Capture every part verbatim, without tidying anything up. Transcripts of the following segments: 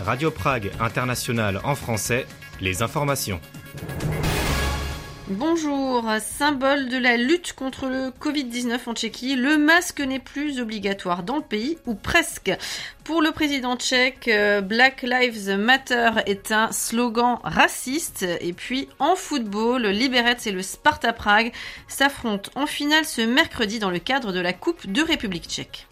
Radio Prague International en français, les informations. Bonjour, symbole de la lutte contre le covid dix-neuf en Tchéquie, le masque n'est plus obligatoire dans le pays, ou presque. Pour le président tchèque, Black Lives Matter est un slogan raciste. Et puis en football, Liberec et le Sparta Prague s'affrontent en finale ce mercredi dans le cadre de la Coupe de République tchèque.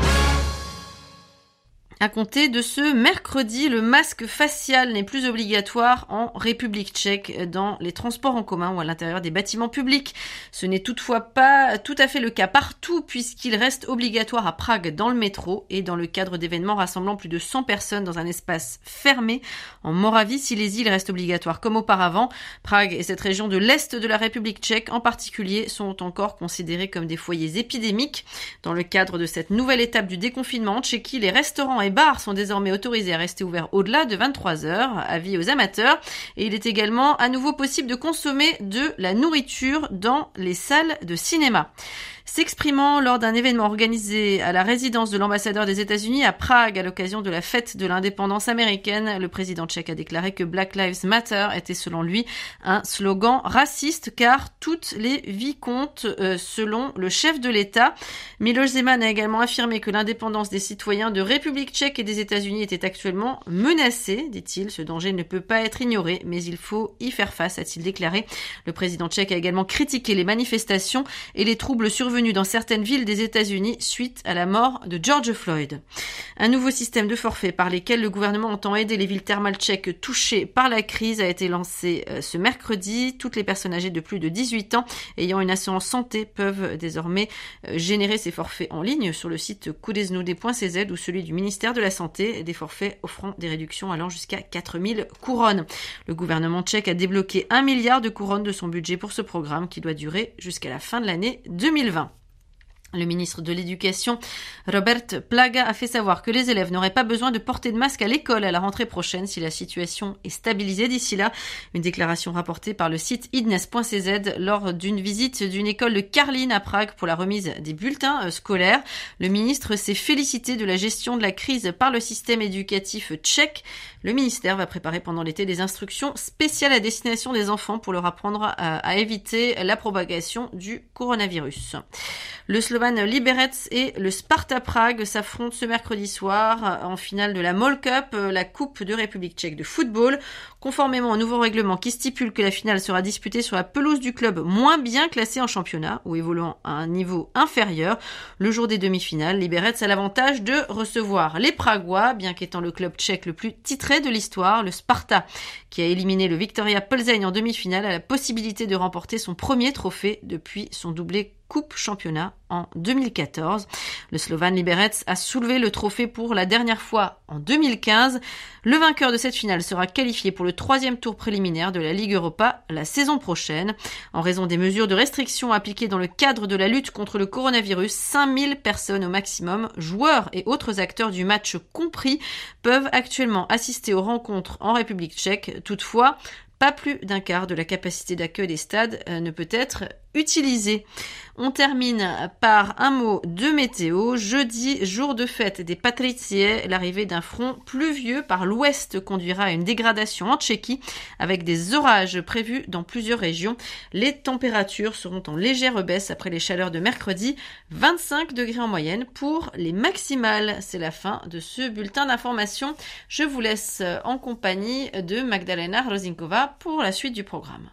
À compter de ce mercredi, le masque facial n'est plus obligatoire en République tchèque dans les transports en commun ou à l'intérieur des bâtiments publics. Ce n'est toutefois pas tout à fait le cas partout puisqu'il reste obligatoire à Prague dans le métro et dans le cadre d'événements rassemblant plus de cent personnes dans un espace fermé. En Moravie, Silésie, il reste obligatoire comme auparavant. Prague et cette région de l'Est de la République tchèque en particulier sont encore considérés comme des foyers épidémiques. Dans le cadre de cette nouvelle étape du déconfinement en Tchéquie, les restaurants et bars sont désormais autorisés à rester ouverts au-delà de vingt-trois heures, avis aux amateurs. Et il est également à nouveau possible de consommer de la nourriture dans les salles de cinéma. S'exprimant lors d'un événement organisé à la résidence de l'ambassadeur des États-Unis à Prague à l'occasion de la fête de l'indépendance américaine, le président tchèque a déclaré que Black Lives Matter était selon lui un slogan raciste car toutes les vies comptent euh, selon le chef de l'État. Miloš Zeman a également affirmé que l'indépendance des citoyens de République tchèque et des États-Unis était actuellement menacée, dit-il. Ce danger ne peut pas être ignoré, mais il faut y faire face, a-t-il déclaré. Le président tchèque a également critiqué les manifestations et les troubles survenus dans certaines villes des États-Unis suite à la mort de George Floyd. Un nouveau système de forfait par lesquels le gouvernement entend aider les villes thermales tchèques touchées par la crise a été lancé ce mercredi. Toutes les personnes âgées de plus de dix-huit ans ayant une assurance santé peuvent désormais générer ces forfaits en ligne sur le site kudesnude point c z ou celui du ministère de la Santé, des forfaits offrant des réductions allant jusqu'à quatre mille couronnes. Le gouvernement tchèque a débloqué un milliard de couronnes de son budget pour ce programme qui doit durer jusqu'à la fin de l'année deux mille vingt. Le ministre de l'Éducation, Robert Plaga, a fait savoir que les élèves n'auraient pas besoin de porter de masque à l'école à la rentrée prochaine si la situation est stabilisée d'ici là. Une déclaration rapportée par le site idnes point c z lors d'une visite d'une école de Karlín à Prague pour la remise des bulletins scolaires. Le ministre s'est félicité de la gestion de la crise par le système éducatif tchèque. Le ministère va préparer pendant l'été des instructions spéciales à destination des enfants pour leur apprendre à, à éviter la propagation du coronavirus. Le Slovan Liberec et le Sparta Prague s'affrontent ce mercredi soir en finale de la MOL Cup, la Coupe de République tchèque de football. Conformément au nouveau règlement qui stipule que la finale sera disputée sur la pelouse du club moins bien classé en championnat ou évoluant à un niveau inférieur, le jour des demi-finales, Liberec a l'avantage de recevoir les Pragois, bien qu'étant le club tchèque le plus titré de l'histoire. Le Sparta, qui a éliminé le Viktoria Plzeň en demi-finale, a la possibilité de remporter son premier trophée depuis son doublé Coupe Championnat en deux mille quatorze. Le Slovan Liberec a soulevé le trophée pour la dernière fois en deux mille quinze. Le vainqueur de cette finale sera qualifié pour le troisième tour préliminaire de la Ligue Europa la saison prochaine. En raison des mesures de restriction appliquées dans le cadre de la lutte contre le coronavirus, cinq mille personnes au maximum, joueurs et autres acteurs du match compris, peuvent actuellement assister aux rencontres en République tchèque. Toutefois, pas plus d'un quart de la capacité d'accueil des stades euh, ne peut être utilisée. On termine par un mot de météo. Jeudi, jour de fête des Patriciers, l'arrivée d'un front pluvieux par l'ouest conduira à une dégradation en Tchéquie avec des orages prévus dans plusieurs régions. Les températures seront en légère baisse après les chaleurs de mercredi, vingt-cinq degrés en moyenne pour les maximales. C'est la fin de ce bulletin d'information. Je vous laisse en compagnie de Magdalena Hrozinkova pour la suite du programme.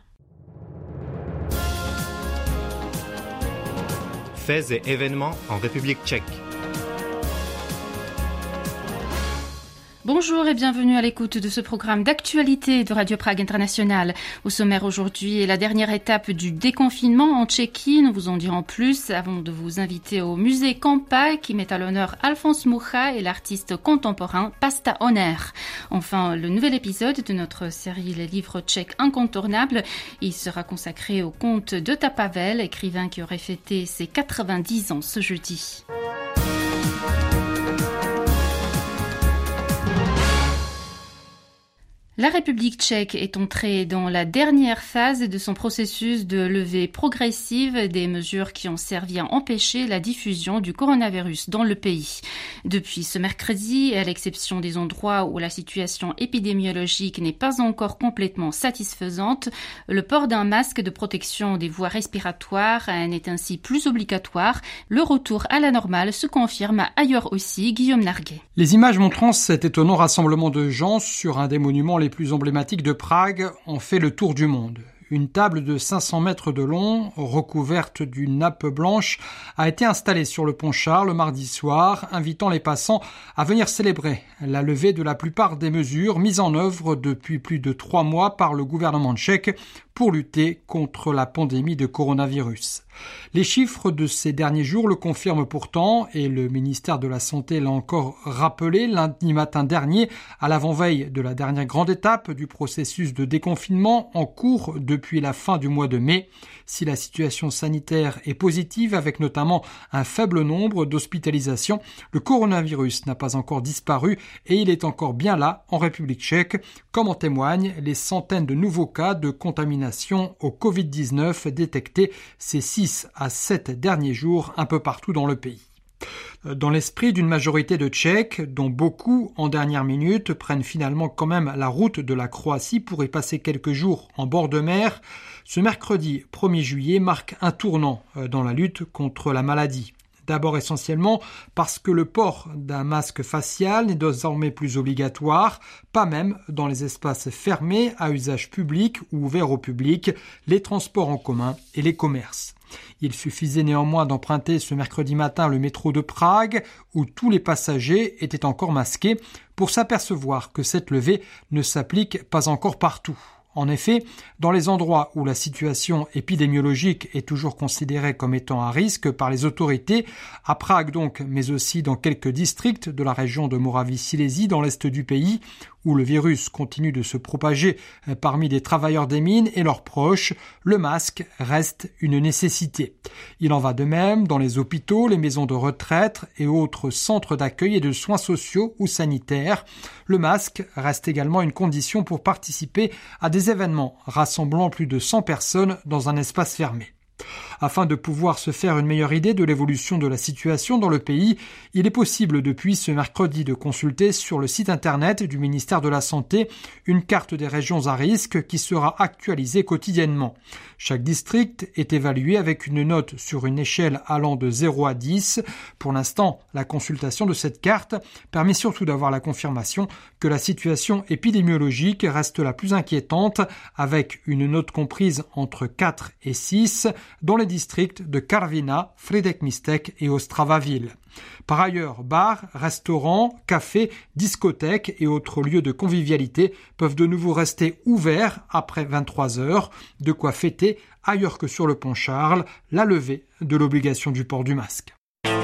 Faits et événements en République tchèque. Bonjour et bienvenue à l'écoute de ce programme d'actualité de Radio Prague International. Au sommaire aujourd'hui est la dernière étape du déconfinement en Tchéquie. Nous vous en dirons plus avant de vous inviter au musée Kampa qui met à l'honneur Alphonse Mucha et l'artiste contemporain Pasta Oner. Enfin, le nouvel épisode de notre série Les livres tchèques incontournables. Il sera consacré au conte de Pavel, écrivain qui aurait fêté ses quatre-vingt-dix ans ce jeudi. La République tchèque est entrée dans la dernière phase de son processus de levée progressive des mesures qui ont servi à empêcher la diffusion du coronavirus dans le pays. Depuis ce mercredi, à l'exception des endroits où la situation épidémiologique n'est pas encore complètement satisfaisante, le port d'un masque de protection des voies respiratoires n'est ainsi plus obligatoire. Le retour à la normale se confirme ailleurs aussi. Guillaume Narguet. Les images montrant cet étonnant rassemblement de gens sur un des monuments les plus emblématiques de Prague ont fait le tour du monde. Une table de cinq cents mètres de long, recouverte d'une nappe blanche, a été installée sur le pont Charles mardi soir, invitant les passants à venir célébrer la levée de la plupart des mesures mises en œuvre depuis plus de trois mois par le gouvernement tchèque pour lutter contre la pandémie de coronavirus. Les chiffres de ces derniers jours le confirment pourtant et le ministère de la Santé l'a encore rappelé lundi matin dernier à l'avant-veille de la dernière grande étape du processus de déconfinement en cours depuis la fin du mois de mai. Si la situation sanitaire est positive avec notamment un faible nombre d'hospitalisations, le coronavirus n'a pas encore disparu et il est encore bien là en République tchèque, comme en témoignent les centaines de nouveaux cas de contamination au covid dix-neuf détectés ces six à sept derniers jours un peu partout dans le pays. Dans l'esprit d'une majorité de Tchèques, dont beaucoup, en dernière minute, prennent finalement quand même la route de la Croatie pour y passer quelques jours en bord de mer, ce mercredi premier juillet marque un tournant dans la lutte contre la maladie. D'abord essentiellement parce que le port d'un masque facial n'est désormais plus obligatoire, pas même dans les espaces fermés à usage public ou ouverts au public, les transports en commun et les commerces. Il suffisait néanmoins d'emprunter ce mercredi matin le métro de Prague, où tous les passagers étaient encore masqués, pour s'apercevoir que cette levée ne s'applique pas encore partout. En effet, dans les endroits où la situation épidémiologique est toujours considérée comme étant à risque par les autorités, à Prague donc, mais aussi dans quelques districts de la région de Moravie-Silésie dans l'est du pays, où le virus continue de se propager parmi des travailleurs des mines et leurs proches, le masque reste une nécessité. Il en va de même dans les hôpitaux, les maisons de retraite et autres centres d'accueil et de soins sociaux ou sanitaires. Le masque reste également une condition pour participer à des événements rassemblant plus de cent personnes dans un espace fermé. Afin de pouvoir se faire une meilleure idée de l'évolution de la situation dans le pays, il est possible depuis ce mercredi de consulter sur le site internet du ministère de la Santé une carte des régions à risque qui sera actualisée quotidiennement. Chaque district est évalué avec une note sur une échelle allant de zéro à dix. Pour l'instant, la consultation de cette carte permet surtout d'avoir la confirmation que la situation épidémiologique reste la plus inquiétante, avec une note comprise entre quatre et six dans les districts de Karviná, Frýdek Místek et Ostravaville. Par ailleurs, bars, restaurants, cafés, discothèques et autres lieux de convivialité peuvent de nouveau rester ouverts après vingt-trois heures, de quoi fêter, ailleurs que sur le pont Charles, la levée de l'obligation du port du masque.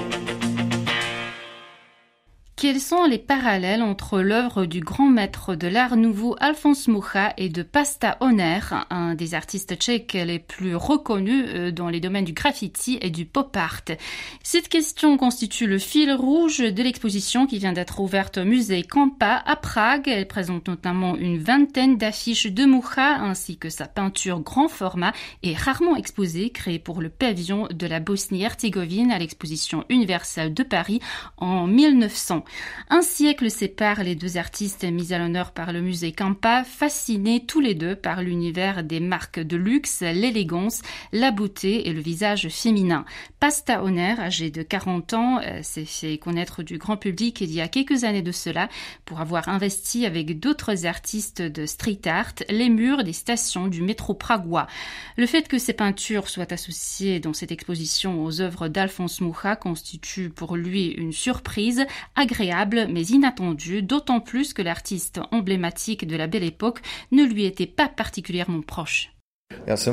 Quels sont les parallèles entre l'œuvre du grand maître de l'art nouveau Alfons Mucha et de Pasta Honner, un des artistes tchèques les plus reconnus dans les domaines du graffiti et du pop art? Cette question constitue le fil rouge de l'exposition qui vient d'être ouverte au musée Kampa à Prague. Elle présente notamment une vingtaine d'affiches de Mucha ainsi que sa peinture grand format et rarement exposée, créée pour le pavillon de la Bosnie-Herzégovine à l'exposition universelle de Paris en mille neuf cents. Un siècle sépare les deux artistes mis à l'honneur par le musée Kampa, fascinés tous les deux par l'univers des marques de luxe, l'élégance, la beauté et le visage féminin. Pasta Honner, âgé de quarante ans, s'est fait connaître du grand public il y a quelques années de cela pour avoir investi avec d'autres artistes de street art les murs des stations du métro pragois. Le fait que ces peintures soient associées dans cette exposition aux œuvres d'Alfons Mucha constitue pour lui une surprise agréable mais inattendue, d'autant plus que l'artiste emblématique de la Belle Époque ne lui était pas particulièrement proche. Je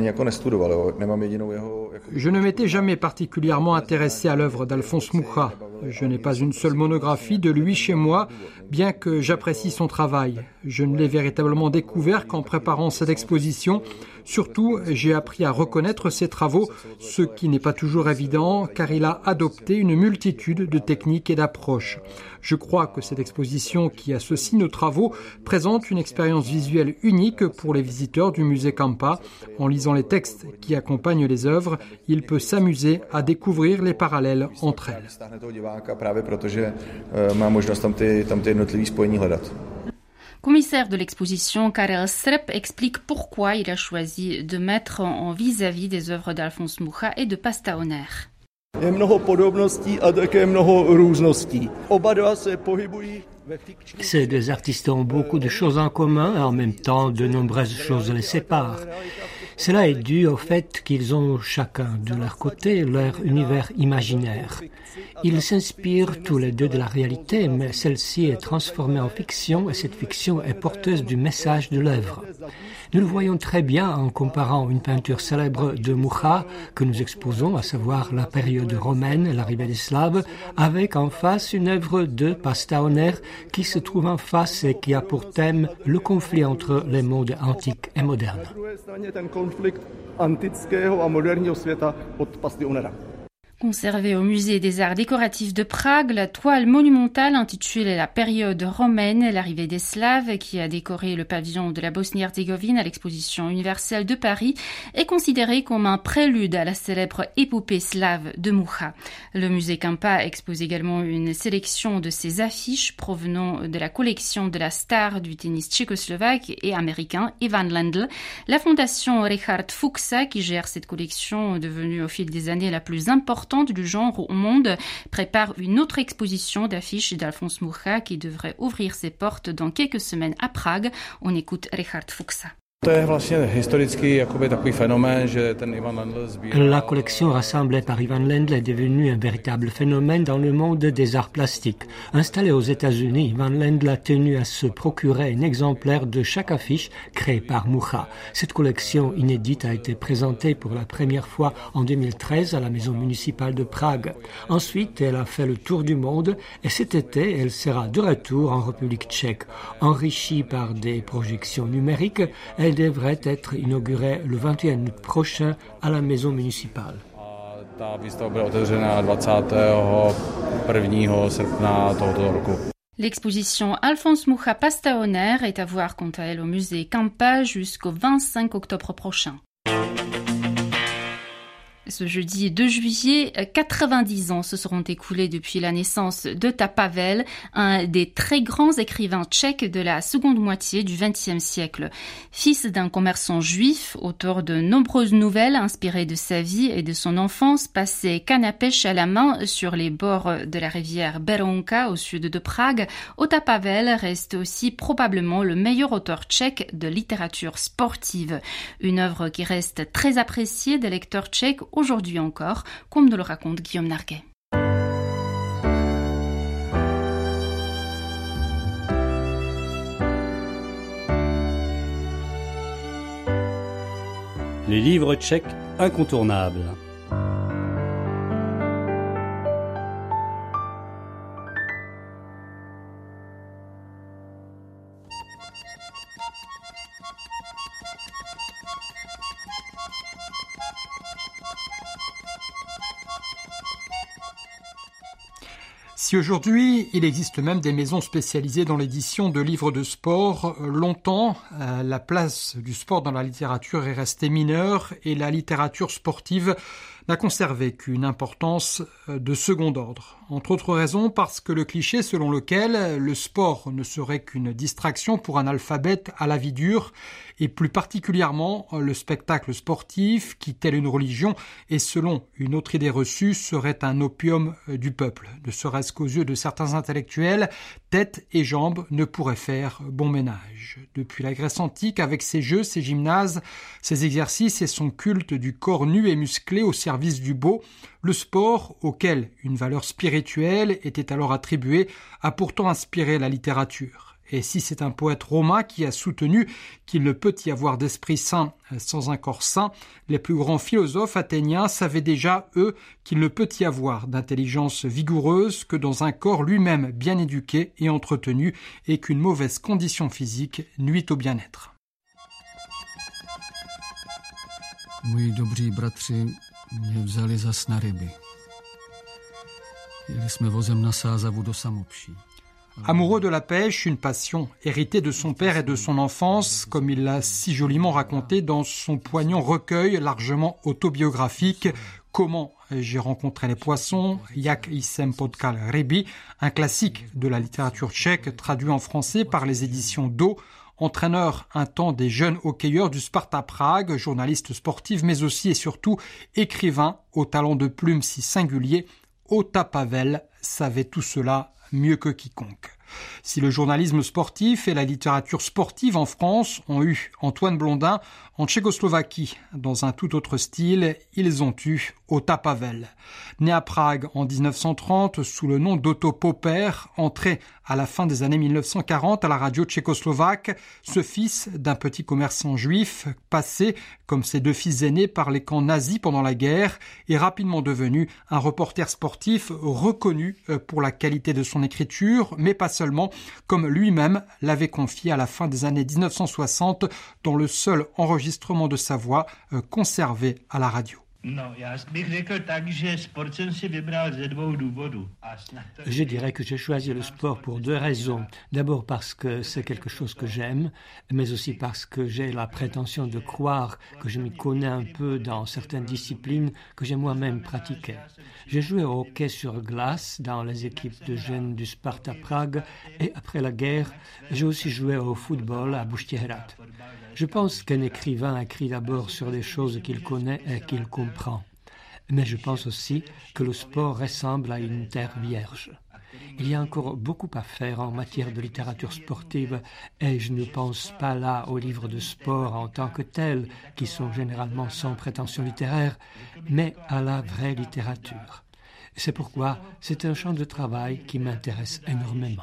ne m'étais jamais particulièrement intéressé à l'œuvre d'Alfons Mucha. Je n'ai pas une seule monographie de lui chez moi, bien que j'apprécie son travail. Je ne l'ai véritablement découvert qu'en préparant cette exposition. Surtout, j'ai appris à reconnaître ses travaux, ce qui n'est pas toujours évident, car il a adopté une multitude de techniques et d'approches. Je crois que cette exposition qui associe nos travaux présente une expérience visuelle unique pour les visiteurs du musée Campa. En lisant les textes qui accompagnent les œuvres, il peut s'amuser à découvrir les parallèles entre elles. Commissaire de l'exposition, Karel Srb explique pourquoi il a choisi de mettre en vis-à-vis des œuvres d'Alphonse Mucha et de Pastaoner. Ces deux artistes ont beaucoup de choses en commun et en même temps de nombreuses choses les séparent. Cela est dû au fait qu'ils ont chacun de leur côté leur univers imaginaire. Ils s'inspirent tous les deux de la réalité, mais celle-ci est transformée en fiction et cette fiction est porteuse du message de l'œuvre. Nous le voyons très bien en comparant une peinture célèbre de Mucha que nous exposons, à savoir la période romaine, l'arrivée des Slaves, avec en face une œuvre de Pastaoner qui se trouve en face et qui a pour thème le conflit entre les mondes antiques et modernes. Conservée au musée des arts décoratifs de Prague, la toile monumentale intitulée La période romaine, l'arrivée des Slaves, qui a décoré le pavillon de la Bosnie-Herzégovine à l'exposition universelle de Paris, est considérée comme un prélude à la célèbre épopée slave de Mucha. Le musée Campa expose également une sélection de ses affiches provenant de la collection de la star du tennis tchécoslovaque et américain Ivan Lendl. La fondation Richard Fuchsa, qui gère cette collection devenue au fil des années la plus importante du genre au monde, prépare une autre exposition d'affiches d'Alphonse Mucha qui devrait ouvrir ses portes dans quelques semaines à Prague. On écoute Richard Fuchsa. La collection rassemblée par Ivan Lendl est devenue un véritable phénomène dans le monde des arts plastiques. Installé aux États-Unis, Ivan Lendl a tenu à se procurer un exemplaire de chaque affiche créée par Mucha. Cette collection inédite a été présentée pour la première fois en deux mille treize à la Maison municipale de Prague. Ensuite, elle a fait le tour du monde et cet été, elle sera de retour en République tchèque. Enrichie par des projections numériques, elle devrait être inaugurée le vingt et un août prochain à la maison municipale. L'exposition Alphonse Mucha Pastaoner est à voir quant à elle au musée Campa jusqu'au vingt-cinq octobre prochain. Ce jeudi deux juillet, quatre-vingt-dix ans se seront écoulés depuis la naissance d'Ota Pavel, un des très grands écrivains tchèques de la seconde moitié du vingtième siècle. Fils d'un commerçant juif, auteur de nombreuses nouvelles inspirées de sa vie et de son enfance, passée canne à pêche à la main sur les bords de la rivière Berounka au sud de Prague, Ota Pavel reste aussi probablement le meilleur auteur tchèque de littérature sportive. Une œuvre qui reste très appréciée des lecteurs tchèques aujourd'hui encore, comme nous le raconte Guillaume Narguet. Les livres tchèques incontournables. Si aujourd'hui, il existe même des maisons spécialisées dans l'édition de livres de sport, longtemps, euh, la place du sport dans la littérature est restée mineure et la littérature sportive n'a conservé qu'une importance de second ordre. Entre autres raisons parce que le cliché selon lequel le sport ne serait qu'une distraction pour un alphabète à la vie dure, et plus particulièrement le spectacle sportif qui, tel une religion, et selon une autre idée reçue, serait un opium du peuple. Ne serait-ce qu'aux yeux de certains intellectuels, tête et jambes ne pourraient faire bon ménage. Depuis la Grèce antique, avec ses jeux, ses gymnases, ses exercices et son culte du corps nu et musclé au service du beau, le sport, auquel une valeur spirituelle était alors attribuée, a pourtant inspiré la littérature. Et si c'est un poète romain qui a soutenu qu'il ne peut y avoir d'esprit saint sans un corps saint, les plus grands philosophes athéniens savaient déjà, eux, qu'il ne peut y avoir d'intelligence vigoureuse que dans un corps lui-même bien éduqué et entretenu, et qu'une mauvaise condition physique nuit au bien-être. Moji dobří bratři mě vzali zas na ryby. Jeli jsme vozem na Sázavu do Samopší. Amoureux de la pêche, une passion héritée de son père et de son enfance, comme il l'a si joliment raconté dans son poignant recueil largement autobiographique « Comment j'ai rencontré les poissons », Jak jsem potkal ryby, un classique de la littérature tchèque traduit en français par les éditions d'O. Entraîneur un temps des jeunes hockeyeurs du Sparta Prague, journaliste sportif mais aussi et surtout écrivain au talent de plume si singulier, Ota Pavel savait tout cela mieux que quiconque. Si le journalisme sportif et la littérature sportive en France ont eu Antoine Blondin, en Tchécoslovaquie, dans un tout autre style, ils ont eu Ota Pavel. Né à Prague en dix-neuf cent trente sous le nom d'Otto Popper, entré à la fin des années mille neuf cent quarante à la radio tchécoslovaque, ce fils d'un petit commerçant juif, passé, comme ses deux fils aînés, par les camps nazis pendant la guerre, est rapidement devenu un reporter sportif reconnu pour la qualité de son écriture, mais pas seulement, comme lui-même l'avait confié à la fin des années dix-neuf cent soixante dans le seul enregistrement de sa voix euh, conservé à la radio. Je dirais que j'ai choisi le sport pour deux raisons. D'abord parce que c'est quelque chose que j'aime, mais aussi parce que j'ai la prétention de croire que je m'y connais un peu dans certaines disciplines que j'ai moi-même pratiquées. J'ai joué au hockey sur glace dans les équipes de jeunes du Sparta Prague et après la guerre, j'ai aussi joué au football à Buštěhrad. Je pense qu'un écrivain écrit d'abord sur des choses qu'il connaît et qu'il comprend. Mais je pense aussi que le sport ressemble à une terre vierge. Il y a encore beaucoup à faire en matière de littérature sportive et je ne pense pas là aux livres de sport en tant que tels, qui sont généralement sans prétention littéraire, mais à la vraie littérature. C'est pourquoi c'est un champ de travail qui m'intéresse énormément.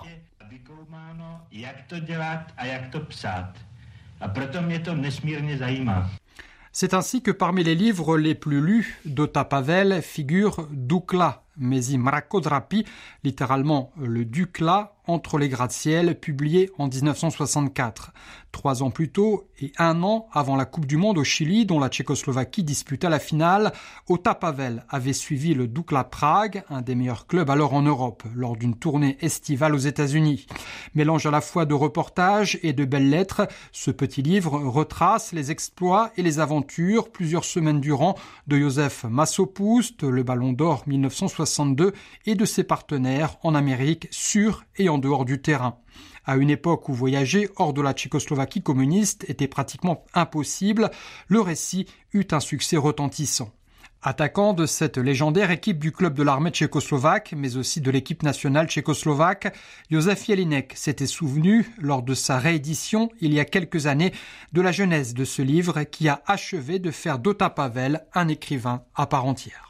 C'est ainsi que parmi les livres les plus lus d'Ota Pavel figure Dukla mezi mrakodrapy, littéralement le Ducla entre les gratte-ciel, publié en dix-neuf cent soixante-quatre. Trois ans plus tôt et un an avant la Coupe du Monde au Chili, dont la Tchécoslovaquie disputa la finale, Ota Pavel avait suivi le Dukla Prague, un des meilleurs clubs alors en Europe, lors d'une tournée estivale aux États-Unis. Mélange à la fois de reportages et de belles lettres, ce petit livre retrace les exploits et les aventures plusieurs semaines durant de Josef Masopust, le Ballon d'Or mille neuf cent soixante-deux, et de ses partenaires en Amérique, sur et en dehors du terrain. À une époque où voyager hors de la Tchécoslovaquie communiste était pratiquement impossible, le récit eut un succès retentissant. Attaquant de cette légendaire équipe du club de l'armée tchécoslovaque, mais aussi de l'équipe nationale tchécoslovaque, Josef Jelinek s'était souvenu, lors de sa réédition il y a quelques années, de la genèse de ce livre qui a achevé de faire d'Ota Pavel un écrivain à part entière.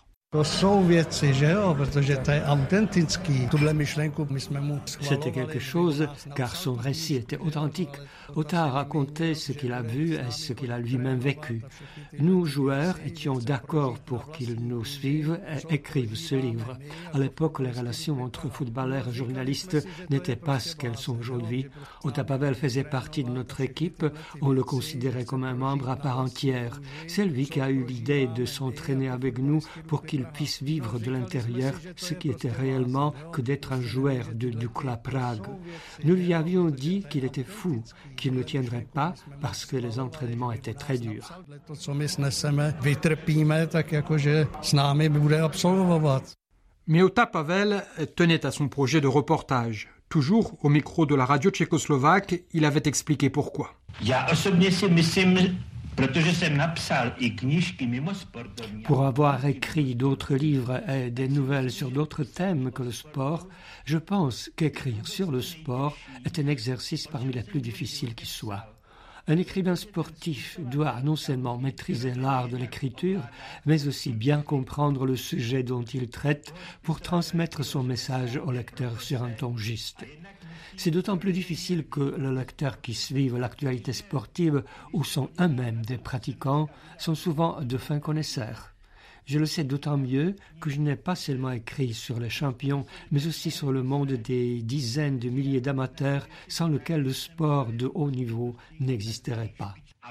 C'était quelque chose, car son récit était authentique. Ota a raconté ce qu'il a vu et ce qu'il a lui-même vécu. Nous, joueurs, étions d'accord pour qu'il nous suive et écrive ce livre. À l'époque, les relations entre footballeurs et journalistes n'étaient pas ce qu'elles sont aujourd'hui. Ota Pavel faisait partie de notre équipe, on le considérait comme un membre à part entière. C'est lui qui a eu l'idée de s'entraîner avec nous pour qu'il puisse vivre de l'intérieur ce qui était réellement que d'être un joueur de Dukla Prague. Nous lui avions dit qu'il était fou, qu'il ne tiendrait pas parce que les entraînements étaient très durs. Mais Ota Pavel tenait à son projet de reportage. Toujours au micro de la radio tchécoslovaque, il avait expliqué pourquoi. Pour avoir écrit d'autres livres et des nouvelles sur d'autres thèmes que le sport, je pense qu'écrire sur le sport est un exercice parmi les plus difficiles qui soient. Un écrivain sportif doit non seulement maîtriser l'art de l'écriture, mais aussi bien comprendre le sujet dont il traite pour transmettre son message au lecteur sur un ton juste. C'est d'autant plus difficile que les lecteurs qui suivent l'actualité sportive ou sont eux-mêmes des pratiquants sont souvent de fins connaisseurs. Je le sais d'autant mieux que je n'ai pas seulement écrit sur les champions, mais aussi sur le monde des dizaines de milliers d'amateurs sans lesquels le sport de haut niveau n'existerait pas.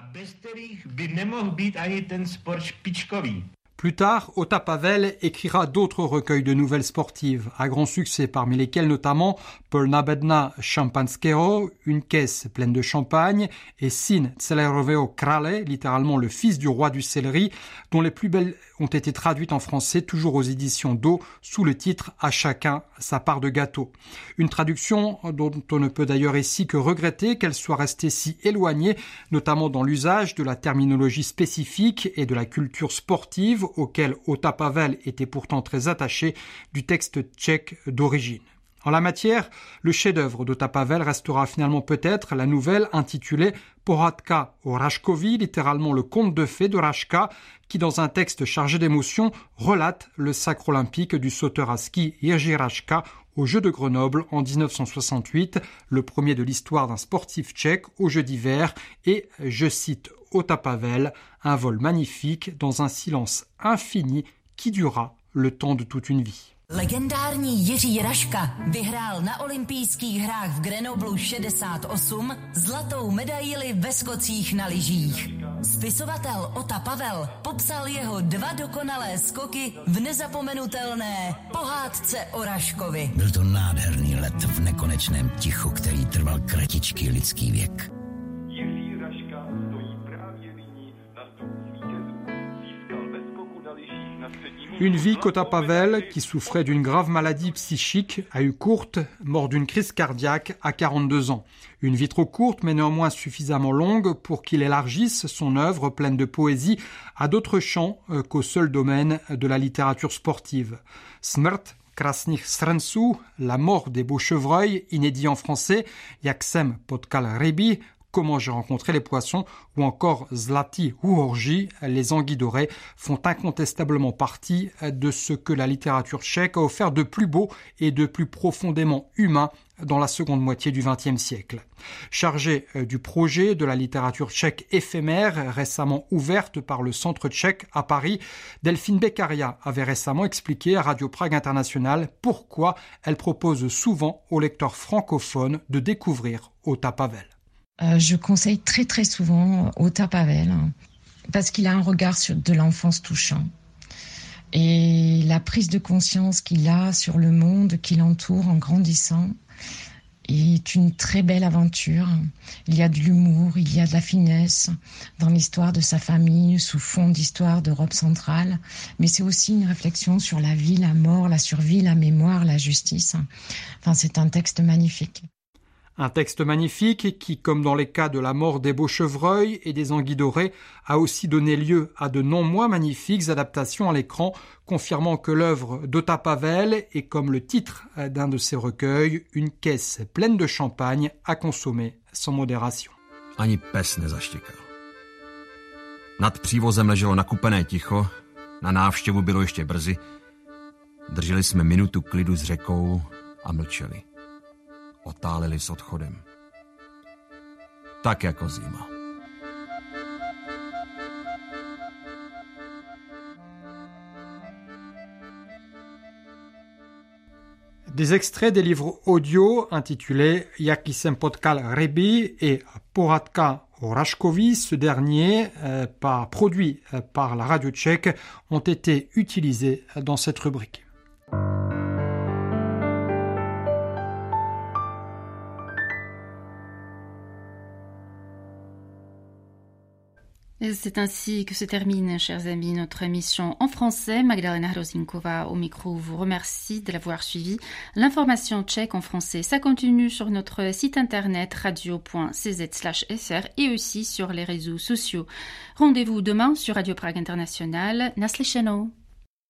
Plus tard, Ota Pavel écrira d'autres recueils de nouvelles sportives, à grand succès, parmi lesquels notamment Polna Bedna Szampanskiego, une caisse pleine de champagne, et Syn Celerového Krále, littéralement le fils du roi du céleri, dont les plus belles ont été traduites en français, toujours aux éditions d'O, sous le titre « À chacun sa part de gâteau ». Une traduction dont on ne peut d'ailleurs ici que regretter qu'elle soit restée si éloignée, notamment dans l'usage de la terminologie spécifique et de la culture sportive, auquel Ota Pavel était pourtant très attaché, du texte tchèque d'origine. En la matière, le chef-d'œuvre d'Ota Pavel restera finalement peut-être la nouvelle intitulée Pohádka o Raškovi, littéralement le conte de fées de Raška, qui dans un texte chargé d'émotion relate le sacre olympique du sauteur à ski Jiří Raška aux Jeux de Grenoble en dix-neuf cent soixante-huit, le premier de l'histoire d'un sportif tchèque aux Jeux d'hiver et, je cite Ota Pavel, un vol magnifique dans un silence infini qui dura le temps de toute une vie. Legendární Jiří Raška vyhrál na olympijských hrách v Grenoblu šedesát osm zlatou medaili ve skocích na lyžích. Spisovatel Ota Pavel popsal jeho dva dokonalé skoky v nezapomenutelné Pohádce o Raškovi. Byl to nádherný let v nekonečném tichu, který trval kratičký lidský věk. Jiří Raška stojí právě nyní na stupni vítězů. Získal ve skoku na lyžích na středním. Une vie qu'Ota Pavel, qui souffrait d'une grave maladie psychique, a eu courte, mort d'une crise cardiaque à quarante-deux ans. Une vie trop courte, mais néanmoins suffisamment longue pour qu'il élargisse son œuvre pleine de poésie à d'autres champs qu'au seul domaine de la littérature sportive. Smrt krásných srnců, la mort des beaux chevreuils, inédit en français, Jak jsem potkal ryby, Comment j'ai rencontré les poissons, ou encore Zlatý úhorji, les anguilles dorées, font incontestablement partie de ce que la littérature tchèque a offert de plus beau et de plus profondément humain dans la seconde moitié du vingtième siècle. Chargée du projet de la littérature tchèque éphémère récemment ouverte par le Centre tchèque à Paris, Delphine Beccaria avait récemment expliqué à Radio Prague International pourquoi elle propose souvent aux lecteurs francophones de découvrir Ota Pavel. Euh, je conseille très très souvent Ota Pavel hein, parce qu'il a un regard sur de l'enfance touchant et la prise de conscience qu'il a sur le monde qui l'entoure en grandissant est une très belle aventure. Il y a de l'humour, il y a de la finesse dans l'histoire de sa famille sous fond d'histoire d'Europe centrale, mais c'est aussi une réflexion sur la vie, la mort, la survie, la mémoire, la justice. Enfin, c'est un texte magnifique. Un texte magnifique qui, comme dans les cas de la mort des beaux chevreuils et des anguilles dorées, a aussi donné lieu à de non moins magnifiques adaptations à l'écran, confirmant que l'œuvre d'Ota Pavel est, comme le titre d'un de ses recueils, une caisse pleine de champagne à consommer sans modération. Ani pes nezaštěkal. Nad přívozem leželo nakupené ticho, na návštěvu bylo ještě brzy. Drželi jsme minutu klidu s řekou a mlčeli. Otáleli s odchodem. Tak jako zima. Des extraits des livres audio intitulés Jak jsem potkal ryby et Pohádka o Raškovi, ce dernier, euh, pas produit euh, par la radio tchèque, ont été utilisés dans cette rubrique. C'est ainsi que se termine, chers amis, notre émission en français. Magdalena Hrozinkova au micro vous remercie de l'avoir suivi. L'information tchèque en français, ça continue sur notre site internet radio point c z slash f r et aussi sur les réseaux sociaux. Rendez-vous demain sur Radio Prague International. Naslyšenou.